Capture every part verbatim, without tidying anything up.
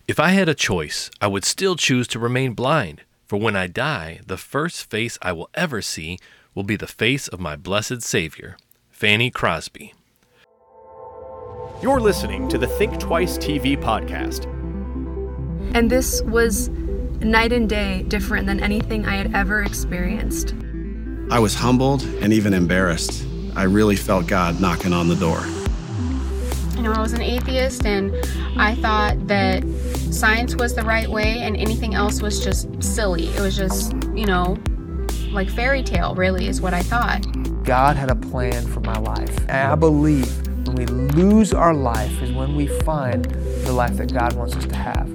If I had a choice, I would still choose to remain blind, for when I die, the first face I will ever see will be the face of my blessed Savior, Fanny Crosby. You're listening to the Think Twice T V podcast. And this was night and day different than anything I had ever experienced. I was humbled and even embarrassed. I really felt God knocking on the door. You know, I was an atheist and I thought that science was the right way and anything else was just silly. It was just, you know, like fairy tale, really, is what I thought. God had a plan for my life. And I believe when we lose our life is when we find the life that God wants us to have.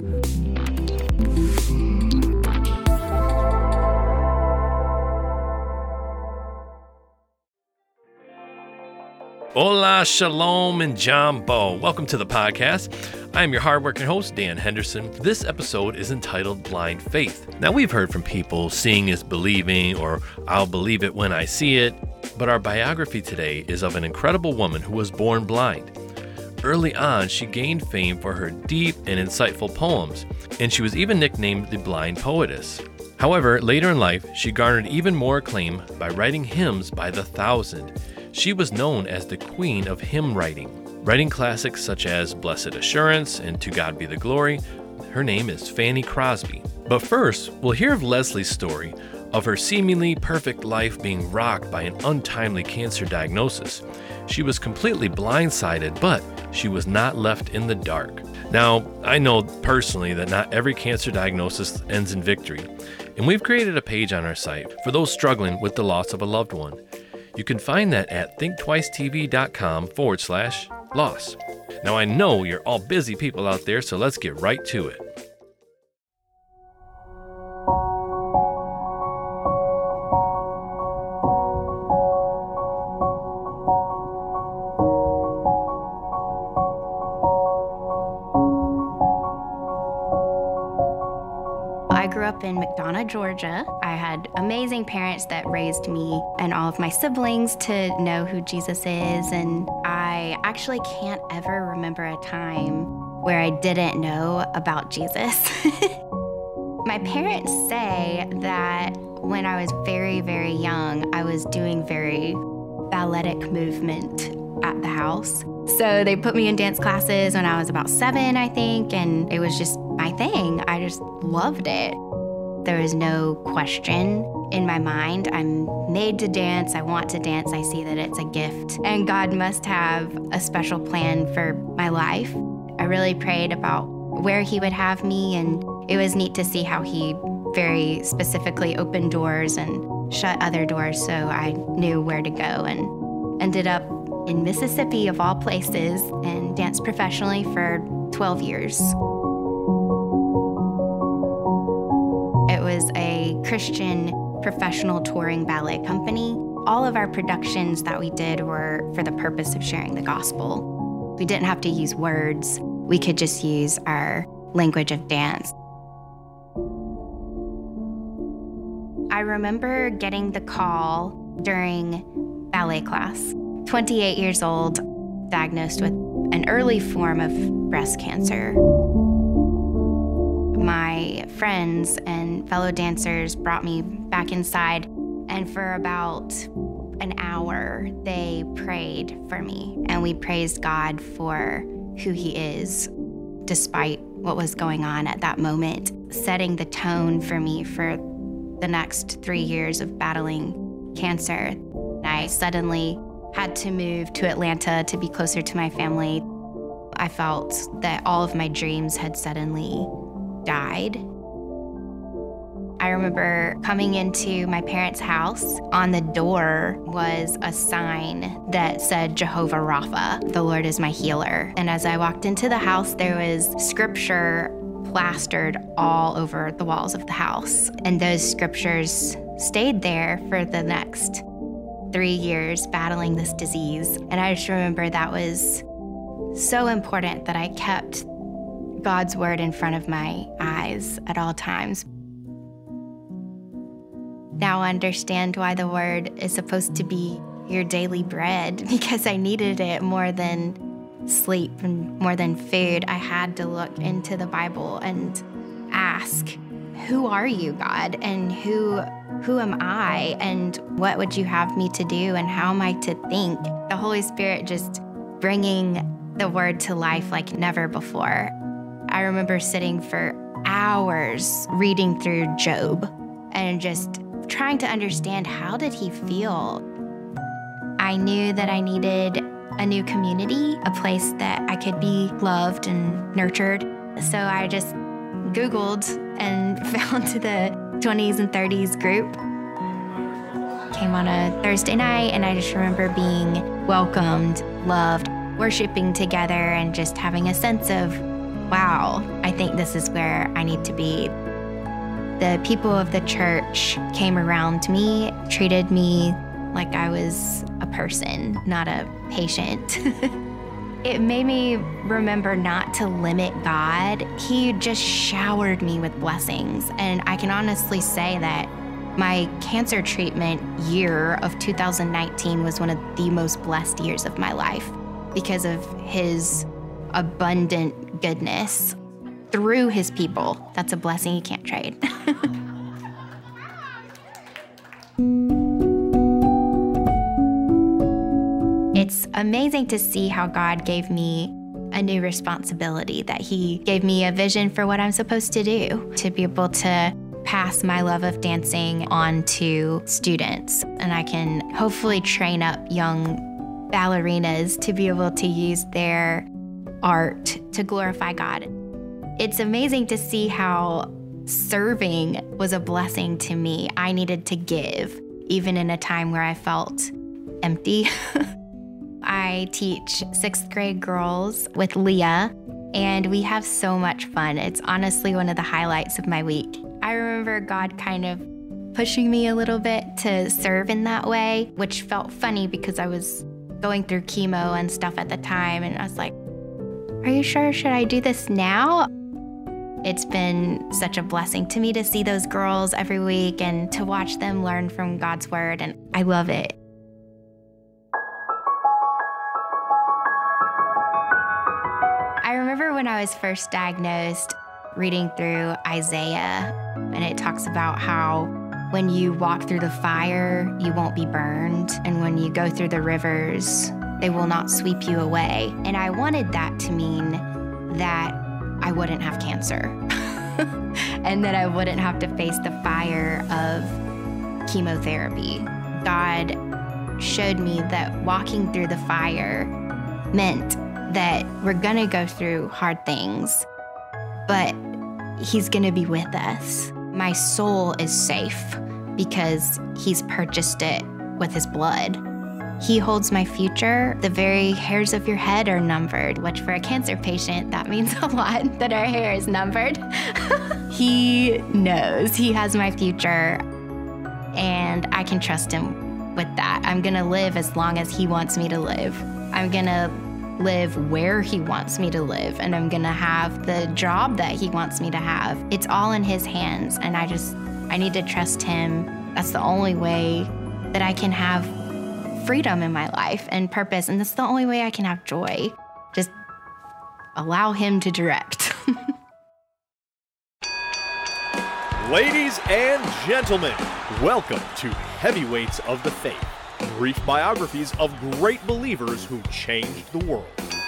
Hola, shalom, and jambo. Welcome to the podcast. I am your hardworking host, Dan Henderson. This episode is entitled Blind Faith. Now, we've heard from people seeing is believing, or I'll believe it when I see it, but our biography today is of an incredible woman who was born blind. Early on, she gained fame for her deep and insightful poems, and she was even nicknamed the Blind Poetess. However, later in life, she garnered even more acclaim by writing hymns by the thousand. She was known as the Queen of Hymn Writing, writing classics such as Blessed Assurance and To God Be the Glory. Her name is Fanny Crosby. But first, we'll hear of Leslie's story of her seemingly perfect life being rocked by an untimely cancer diagnosis. She was completely blindsided, but she was not left in the dark. Now, I know personally that not every cancer diagnosis ends in victory, and we've created a page on our site for those struggling with the loss of a loved one. You can find that at thinktwicetv.com forward slash loss. Now, I know you're all busy people out there, so let's get right to it. I grew up in McDonough, Georgia. I had amazing parents that raised me and all of my siblings to know who Jesus is, and I actually can't ever remember a time where I didn't know about Jesus. My parents say that when I was very, very young, I was doing very balletic movement at the house. So they put me in dance classes when I was about seven, I think, and it was just my thing. I just loved it. There was no question in my mind. I'm made to dance. I want to dance. I see that it's a gift. And God must have a special plan for my life. I really prayed about where He would have me, and it was neat to see how He very specifically opened doors and shut other doors so I knew where to go, and ended up in Mississippi, of all places, and danced professionally for twelve years. It was a Christian professional touring ballet company. All of our productions that we did were for the purpose of sharing the gospel. We didn't have to use words. We could just use our language of dance. I remember getting the call during ballet class. twenty-eight years old, diagnosed with an early form of breast cancer. My friends and fellow dancers brought me back inside, and for about an hour, they prayed for me, and we praised God for who He is, despite what was going on at that moment, setting the tone for me for the next three years of battling cancer. I suddenly had to move to Atlanta to be closer to my family. I felt that all of my dreams had suddenly died. I remember coming into my parents' house. On the door was a sign that said Jehovah Rapha, the Lord is my healer. And as I walked into the house, there was scripture plastered all over the walls of the house. And those scriptures stayed there for the next three years battling this disease. And I just remember that was so important that I kept God's word in front of my eyes at all times. Now I understand why the word is supposed to be your daily bread, because I needed it more than sleep and more than food, I had to look into the Bible and ask, who are you, God? And who who am I? And what would you have me to do? And how am I to think? The Holy Spirit just bringing the word to life like never before. I remember sitting for hours reading through Job and just trying to understand, how did he feel? I knew that I needed a new community, a place that I could be loved and nurtured. So I just Googled and found the twenties and thirties group. Came on a Thursday night, and I just remember being welcomed, loved, worshiping together, and just having a sense of, wow, I think this is where I need to be. The people of the church came around me, treated me like I was a person, not a patient. It made me remember not to limit God. He just showered me with blessings. And I can honestly say that my cancer treatment year of two thousand nineteen was one of the most blessed years of my life because of his abundant goodness through his people. That's a blessing you can't trade. It's amazing to see how God gave me a new responsibility, that he gave me a vision for what I'm supposed to do, to be able to pass my love of dancing on to students. And I can hopefully train up young ballerinas to be able to use their art to glorify God. It's amazing to see how serving was a blessing to me. I needed to give, even in a time where I felt empty. I teach sixth grade girls with Leah, and we have so much fun. It's honestly one of the highlights of my week. I remember God kind of pushing me a little bit to serve in that way, which felt funny because I was going through chemo and stuff at the time, and I was like, are you sure? Should I do this now? It's been such a blessing to me to see those girls every week and to watch them learn from God's word, and I love it. I remember when I was first diagnosed, reading through Isaiah, and it talks about how when you walk through the fire, you won't be burned, and when you go through the rivers, they will not sweep you away. And I wanted that to mean that I wouldn't have cancer and that I wouldn't have to face the fire of chemotherapy. God showed me that walking through the fire meant that we're gonna go through hard things, but he's gonna be with us. My soul is safe because he's purchased it with his blood. He holds my future. The very hairs of your head are numbered, which for a cancer patient, that means a lot that our hair is numbered. He knows he has my future, and I can trust him with that. I'm gonna live as long as he wants me to live. I'm gonna live where he wants me to live, and I'm gonna have the job that he wants me to have. It's all in his hands, and I just, I need to trust him. That's the only way that I can have freedom in my life and purpose, and that's the only way I can have joy. Just allow him to direct. Ladies and gentlemen, welcome to Heavyweights of the Faith, brief biographies of great believers who changed the world.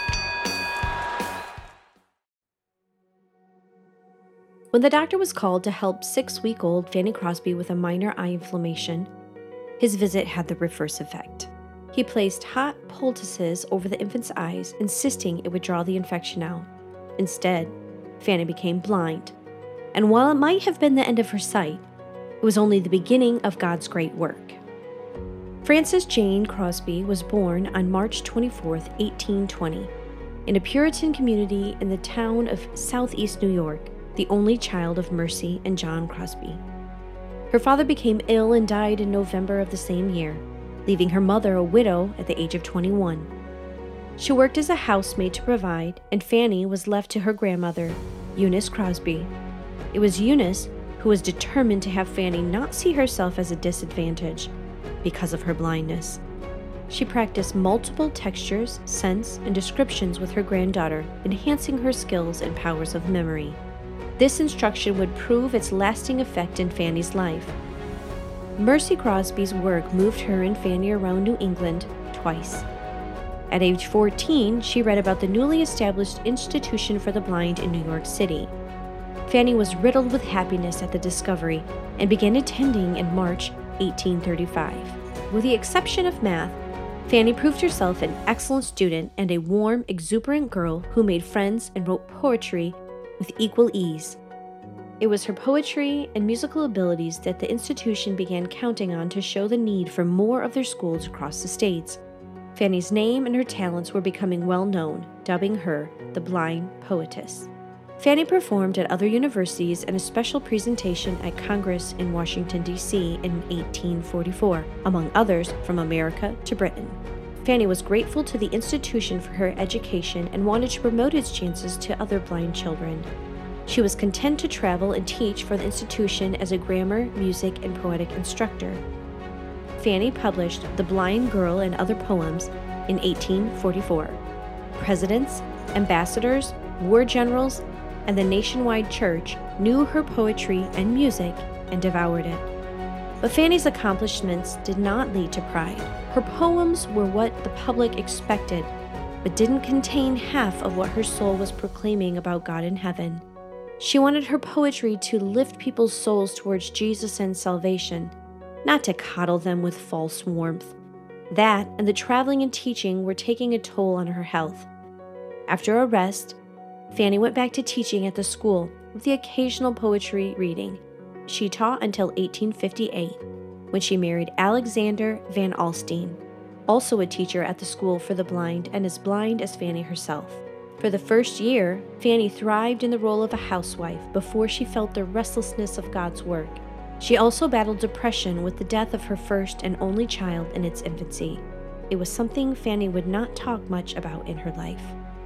When the doctor was called to help six-week-old Fanny Crosby with a minor eye inflammation, his visit had the reverse effect. He placed hot poultices over the infant's eyes, insisting it would draw the infection out. Instead, Fanny became blind, and while it might have been the end of her sight, it was only the beginning of God's great work. Frances Jane Crosby was born on March twenty-fourth, eighteen twenty, in a Puritan community in the town of Southeast New York, the only child of Mercy and John Crosby. Her father became ill and died in November of the same year, leaving her mother a widow at the age of twenty-one. She worked as a housemaid to provide, and Fanny was left to her grandmother, Eunice Crosby. It was Eunice who was determined to have Fanny not see herself as a disadvantage because of her blindness. She practiced multiple textures, scents, and descriptions with her granddaughter, enhancing her skills and powers of memory. This instruction would prove its lasting effect in Fanny's life. Mercy Crosby's work moved her and Fanny around New England twice. At age fourteen, she read about the newly established Institution for the Blind in New York City. Fanny was riddled with happiness at the discovery and began attending in March eighteen thirty-five. With the exception of math, Fanny proved herself an excellent student and a warm, exuberant girl who made friends and wrote poetry with equal ease. It was her poetry and musical abilities that the institution began counting on to show the need for more of their schools across the states. Fanny's name and her talents were becoming well known, dubbing her the Blind Poetess. Fanny performed at other universities and a special presentation at Congress in Washington, D C in eighteen forty-four, among others from America to Britain. Fanny was grateful to the institution for her education and wanted to promote its chances to other blind children. She was content to travel and teach for the institution as a grammar, music, and poetic instructor. Fanny published The Blind Girl and Other Poems in eighteen forty-four. Presidents, ambassadors, war generals, and the nationwide church knew her poetry and music and devoured it. But Fanny's accomplishments did not lead to pride. Her poems were what the public expected, but didn't contain half of what her soul was proclaiming about God in heaven. She wanted her poetry to lift people's souls towards Jesus and salvation, not to coddle them with false warmth. That and the traveling and teaching were taking a toll on her health. After a rest, Fanny went back to teaching at the school with the occasional poetry reading. She taught until eighteen fifty-eight, when she married Alexander Van Alstyne, also a teacher at the school for the blind and as blind as Fanny herself. For the first year, Fanny thrived in the role of a housewife before she felt the restlessness of God's work. She also battled depression with the death of her first and only child in its infancy. It was something Fanny would not talk much about in her life.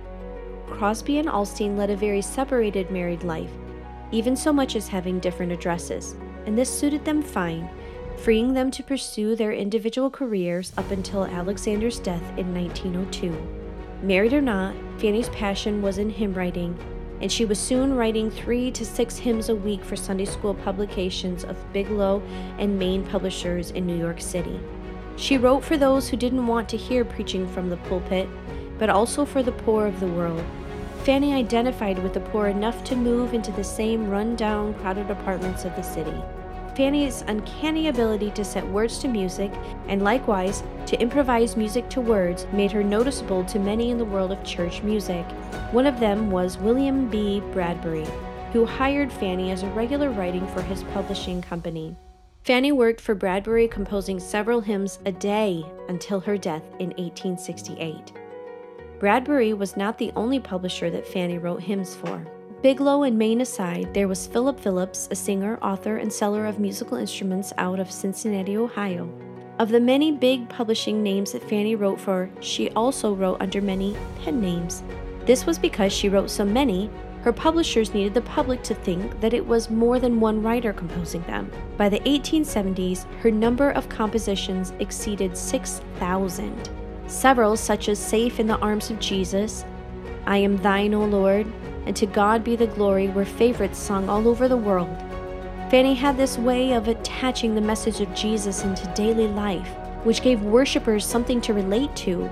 Crosby and Alstyne led a very separated married life, even so much as having different addresses, and this suited them fine, freeing them to pursue their individual careers up until Alexander's death in nineteen oh two. Married or not, Fanny's passion was in hymn writing, and she was soon writing three to six hymns a week for Sunday school publications of Bigelow and Main publishers in New York City. She wrote for those who didn't want to hear preaching from the pulpit, but also for the poor of the world. Fanny identified with the poor enough to move into the same run-down, crowded apartments of the city. Fanny's uncanny ability to set words to music, and likewise to improvise music to words, made her noticeable to many in the world of church music. One of them was William B. Bradbury, who hired Fanny as a regular writing for his publishing company. Fanny worked for Bradbury, composing several hymns a day until her death in eighteen sixty-eight. Bradbury was not the only publisher that Fanny wrote hymns for. Bigelow and Main aside, there was Philip Phillips, a singer, author, and seller of musical instruments out of Cincinnati, Ohio. Of the many big publishing names that Fanny wrote for, she also wrote under many pen names. This was because she wrote so many, her publishers needed the public to think that it was more than one writer composing them. By the eighteen seventies, her number of compositions exceeded six thousand. Several, such as Safe in the Arms of Jesus, I Am Thine, O Lord, and To God Be the Glory, were favorites sung all over the world. Fanny had this way of attaching the message of Jesus into daily life, which gave worshipers something to relate to.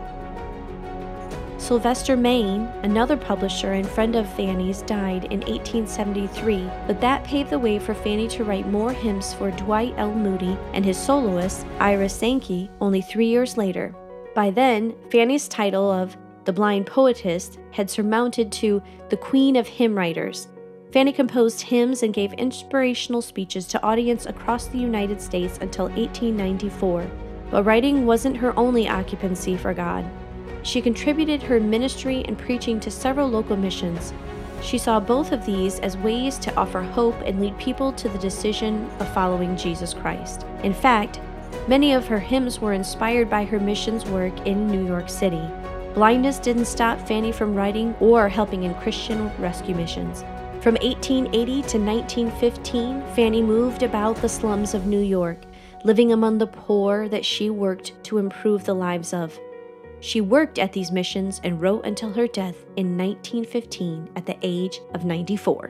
Sylvester Maine, another publisher and friend of Fanny's, died in eighteen seventy-three, but that paved the way for Fanny to write more hymns for Dwight L. Moody and his soloist, Ira Sankey, only three years later. By then, Fanny's title of the Blind Poetess had surmounted to the Queen of Hymn Writers. Fanny composed hymns and gave inspirational speeches to audiences across the United States until eighteen ninety-four. But writing wasn't her only occupancy for God. She contributed her ministry and preaching to several local missions. She saw both of these as ways to offer hope and lead people to the decision of following Jesus Christ. In fact, many of her hymns were inspired by her missions work in New York City. Blindness didn't stop Fanny from writing or helping in Christian rescue missions. From eighteen eighty to nineteen fifteen, Fanny moved about the slums of New York, living among the poor that she worked to improve the lives of. She worked at these missions and wrote until her death in nineteen fifteen at the age of ninety-four.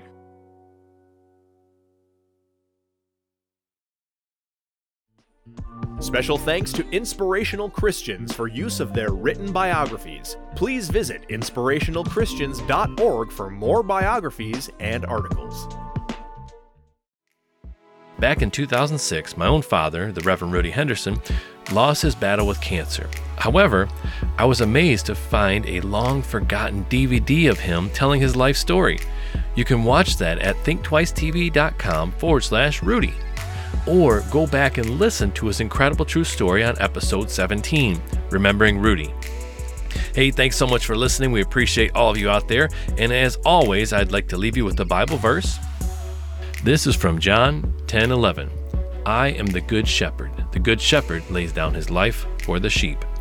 Special thanks to Inspirational Christians for use of their written biographies. Please visit inspirational christians dot org for more biographies and articles. Back in two thousand six, my own father, the Reverend Rudy Henderson, lost his battle with cancer. However, I was amazed to find a long-forgotten D V D of him telling his life story. You can watch that at thinktwicetv.com forward slash Rudy. Or go back and listen to his incredible true story on episode seventeen, Remembering Rudy. Hey, thanks so much for listening. We appreciate all of you out there. And as always, I'd like to leave you with the Bible verse. This is from John ten eleven. I am the good shepherd. The good shepherd lays down his life for the sheep.